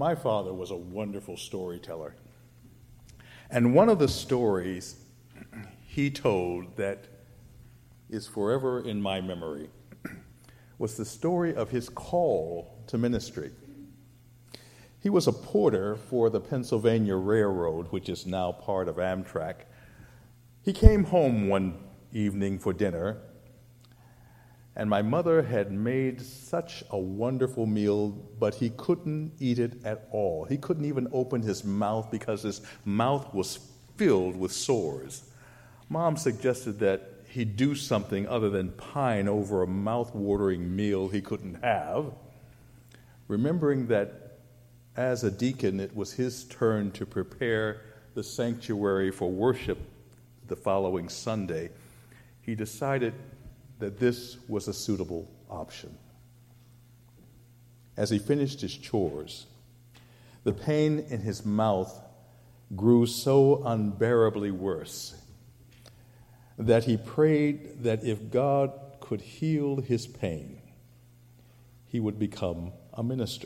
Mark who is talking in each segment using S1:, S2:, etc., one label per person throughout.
S1: My father was a wonderful storyteller. And one of the stories he told that is forever in my memory was the story of his call to ministry. He was a porter for the Pennsylvania Railroad, which is now part of Amtrak. He came home one evening for dinner, and my mother had made such a wonderful meal, but he couldn't eat it at all. He couldn't even open his mouth because his mouth was filled with sores. Mom suggested that he do something other than pine over a mouth-watering meal he couldn't have. Remembering that as a deacon, it was his turn to prepare the sanctuary for worship the following Sunday, he decided that this was a suitable option. As he finished his chores, the pain in his mouth grew so unbearably worse that he prayed that if God could heal his pain, he would become a minister.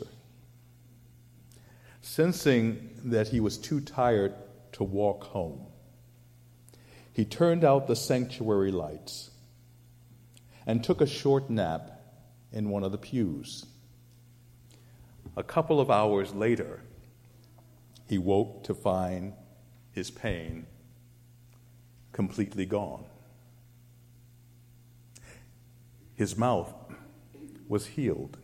S1: Sensing that he was too tired to walk home, he turned out the sanctuary lights and took a short nap in one of the pews. A couple of hours later, he woke to find his pain completely gone. His mouth was healed.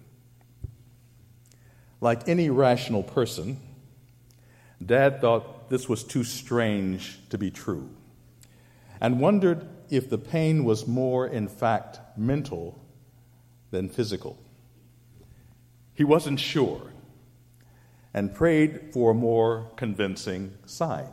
S1: Like any rational person, Dad thought this was too strange to be true and wondered if the pain was more, in fact, mental than physical. He wasn't sure and prayed for a more convincing sign.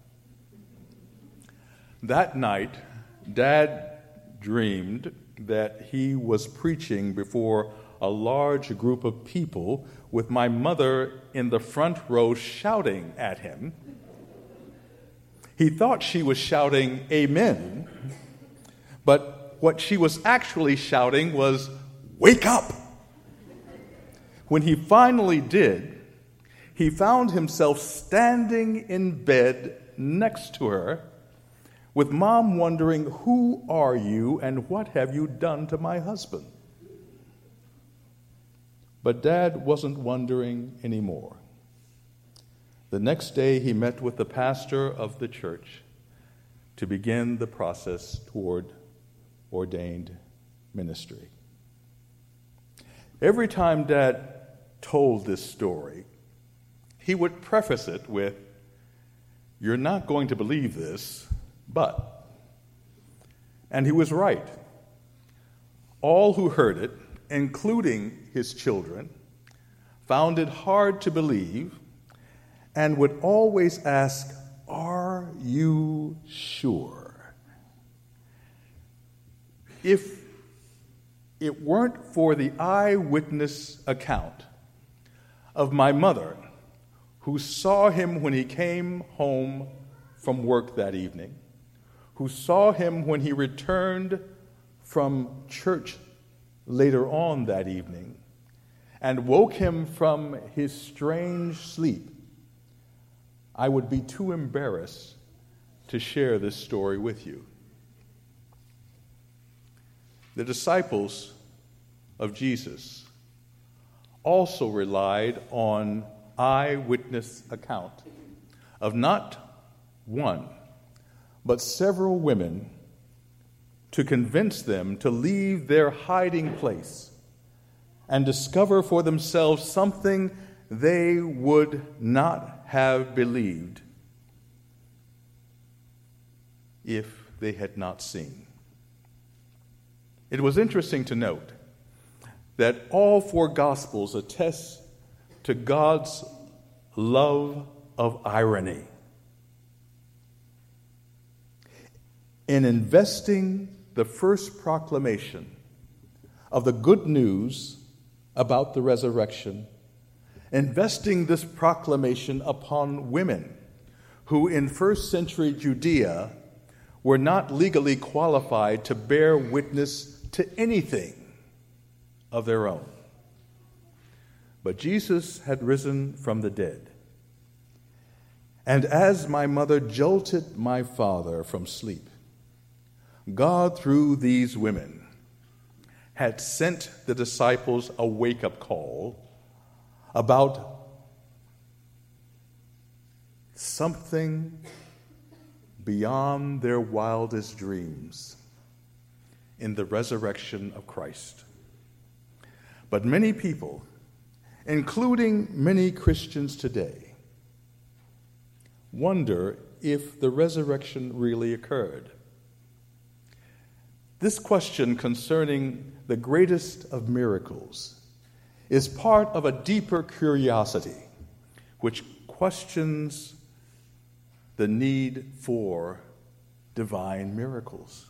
S1: That night, Dad dreamed that he was preaching before a large group of people with my mother in the front row shouting at him. He thought she was shouting amen, but what she was actually shouting was, "Wake up!" When he finally did, he found himself standing in bed next to her, with Mom wondering, "Who are you and what have you done to my husband?" But Dad wasn't wondering anymore. The next day, he met with the pastor of the church to begin the process toward ordained ministry. Every time Dad told this story, he would preface it with, "You're not going to believe this, but..." And he was right. All who heard it, including his children, found it hard to believe and would always ask, "Are you sure?" If it weren't for the eyewitness account of my mother, who saw him when he came home from work that evening, who saw him when he returned from church later on that evening, and woke him from his strange sleep, I would be too embarrassed to share this story with you. The disciples of Jesus also relied on eyewitness account of not one, but several women to convince them to leave their hiding place and discover for themselves something they would not have believed if they had not seen. It was interesting to note that all four Gospels attest to God's love of irony in investing the first proclamation of the good news about the resurrection, investing this proclamation upon women who in first century Judea were not legally qualified to bear witness to anything of their own. but Jesus had risen from the dead. And as my mother jolted my father from sleep, God, through these women, had sent the disciples a wake-up call about something beyond their wildest dreams in the resurrection of Christ. But many people, including many Christians today, wonder if the resurrection really occurred. This question concerning the greatest of miracles is part of a deeper curiosity which questions the need for divine miracles.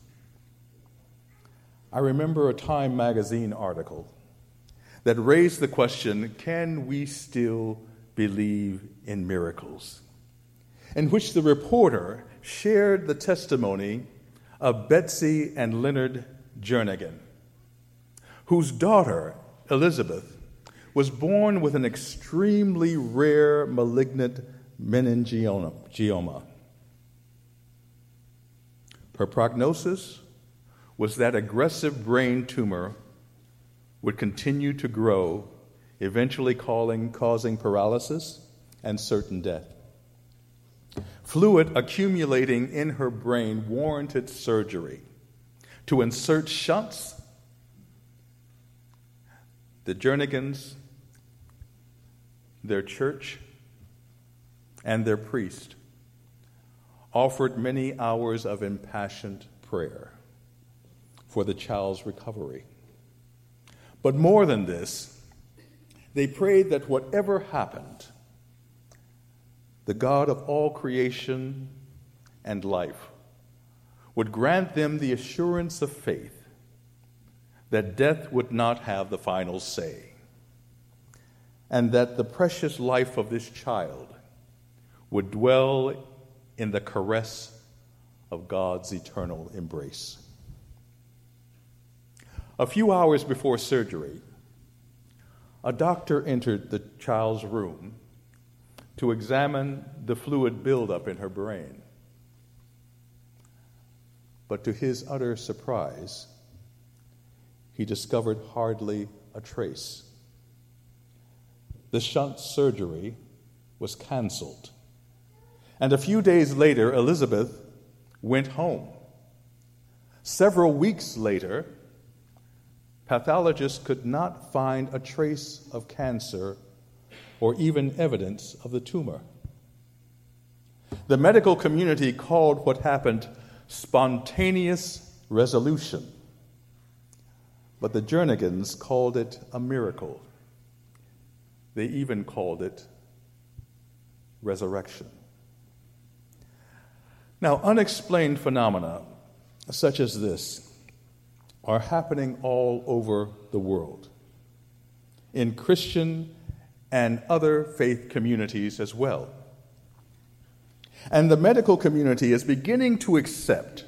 S1: I remember a Time magazine article that raised the question, can we still believe in miracles? In which the reporter shared the testimony of Betsy and Leonard Jernigan, whose daughter, Elizabeth, was born with an extremely rare malignant meningioma. Her prognosis was that aggressive brain tumor would continue to grow, eventually causing paralysis and certain death. Fluid accumulating in her brain warranted surgery to insert shunts. The Jernigans, their church, and their priest offered many hours of impassioned prayer for the child's recovery. But more than this, they prayed that whatever happened, the God of all creation and life would grant them the assurance of faith that death would not have the final say, and that the precious life of this child would dwell in the caress of God's eternal embrace. A few hours before surgery, a doctor entered the child's room to examine the fluid buildup in her brain. But to his utter surprise, he discovered hardly a trace. The shunt surgery was canceled, and a few days later, Elizabeth went home. Several weeks later, pathologists could not find a trace of cancer or even evidence of the tumor. The medical community called what happened spontaneous resolution, but the Jernigans called it a miracle. They even called it resurrection. Now, unexplained phenomena such as this are happening all over the world, in Christian and other faith communities as well. And the medical community is beginning to accept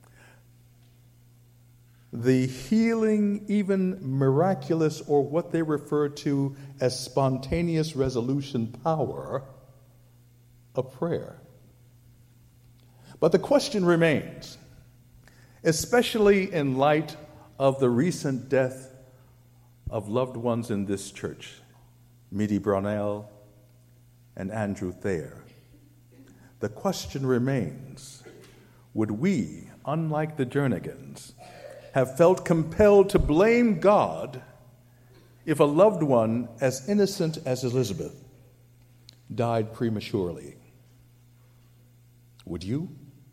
S1: the healing, even miraculous, or what they refer to as spontaneous resolution power of prayer. But the question remains, especially in light of the recent death of loved ones in this church, Midi Brownell and Andrew Thayer. The question remains, would we, unlike the Jernigans, have felt compelled to blame God if a loved one as innocent as Elizabeth died prematurely? Would you?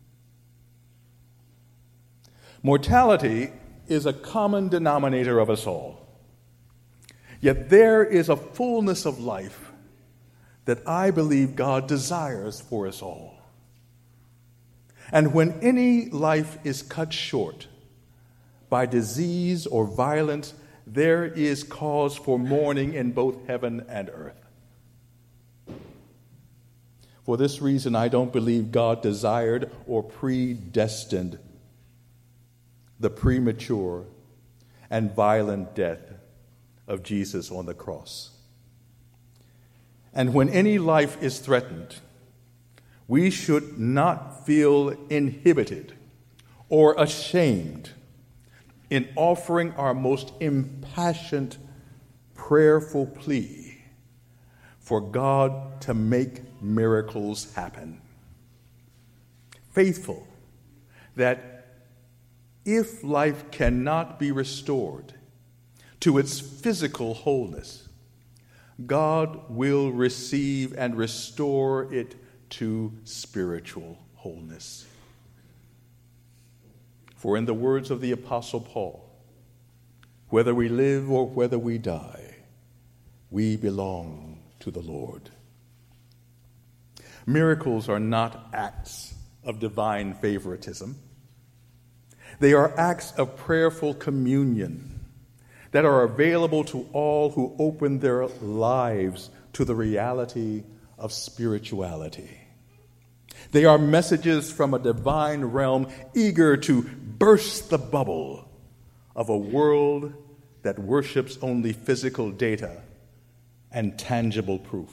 S1: Mortality is a common denominator of us all. Yet there is a fullness of life that I believe God desires for us all. And when any life is cut short by disease or violence, there is cause for mourning in both heaven and earth. For this reason, I don't believe God desired or predestined the premature and violent death of Jesus on the cross. And when any life is threatened, we should not feel inhibited or ashamed in offering our most impassioned, prayerful plea for God to make miracles happen. Faithful that if life cannot be restored to its physical wholeness, God will receive and restore it to spiritual wholeness. For in the words of the Apostle Paul, whether we live or whether we die, we belong to the Lord. Miracles are not acts of divine favoritism. They are acts of prayerful communion that are available to all who open their lives to the reality of spirituality. They are messages from a divine realm eager to burst the bubble of a world that worships only physical data and tangible proof.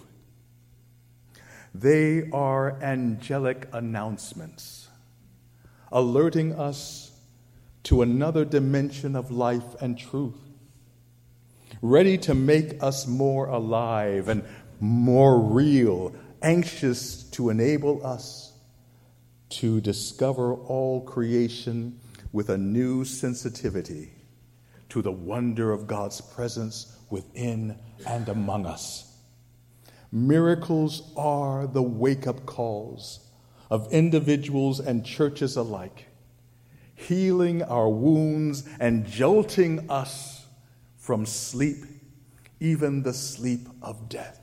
S1: They are angelic announcements, alerting us to another dimension of life and truth, ready to make us more alive and more real, anxious to enable us to discover all creation with a new sensitivity to the wonder of God's presence within and among us. Miracles are the wake-up calls of individuals and churches alike, healing our wounds and jolting us from sleep, even the sleep of death,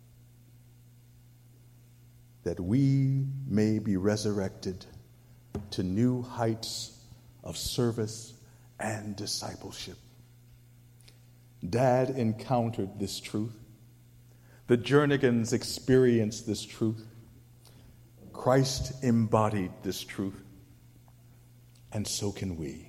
S1: that we may be resurrected to new heights of service and discipleship. Dad encountered this truth. The Jernigans experienced this truth. Christ embodied this truth. And so can we.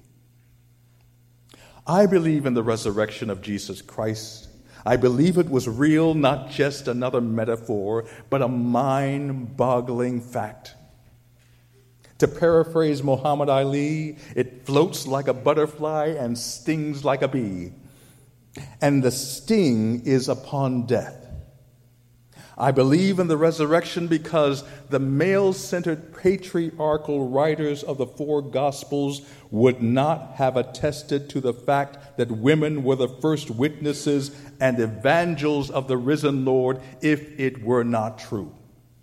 S1: I believe in the resurrection of Jesus Christ. I believe it was real, not just another metaphor, but a mind-boggling fact. To paraphrase Muhammad Ali, it floats like a butterfly and stings like a bee. And the sting is upon death. I believe in the resurrection because the male-centered patriarchal writers of the four Gospels would not have attested to the fact that women were the first witnesses and evangels of the risen Lord if it were not true.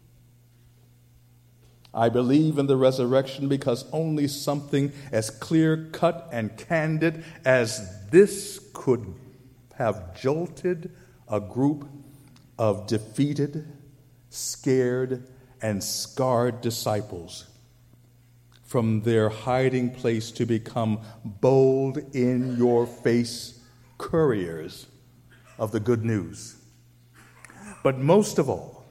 S1: I believe in the resurrection because only something as clear-cut and candid as this could have jolted a group of defeated, scared, and scarred disciples from their hiding place to become bold, in-your-face couriers of the good news. But most of all,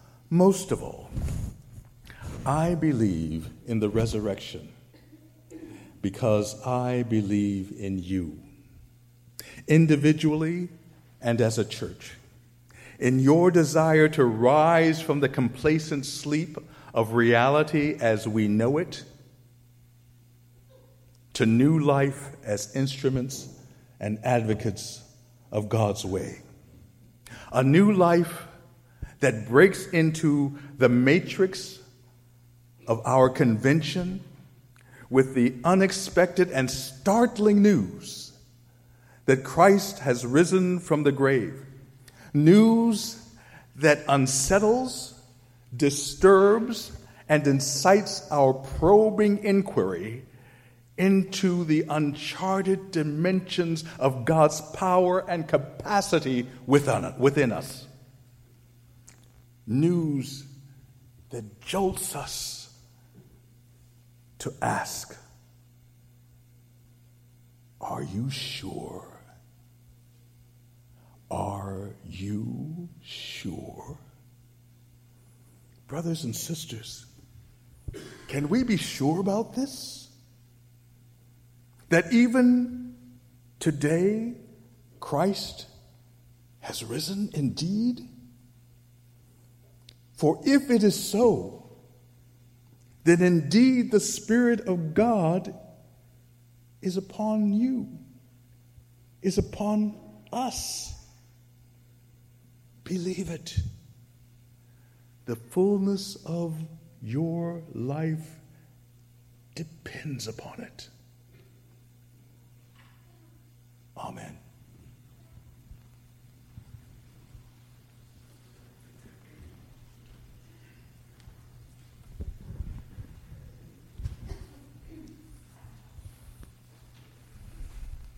S1: I believe in the resurrection because I believe in you, individually and as a church, in your desire to rise from the complacent sleep of reality as we know it to new life as instruments and advocates of God's way. A new life that breaks into the matrix of our convention with the unexpected and startling news that Christ has risen from the grave. News that unsettles, disturbs, and incites our probing inquiry into the uncharted dimensions of God's power and capacity within us. News that jolts us to ask, are you sure? Are you sure? Brothers and sisters, can we be sure about this? That even today, Christ has risen indeed? For if it is so, then indeed the Spirit of God is upon you, is upon us. Believe it. The fullness of your life depends upon it. Amen.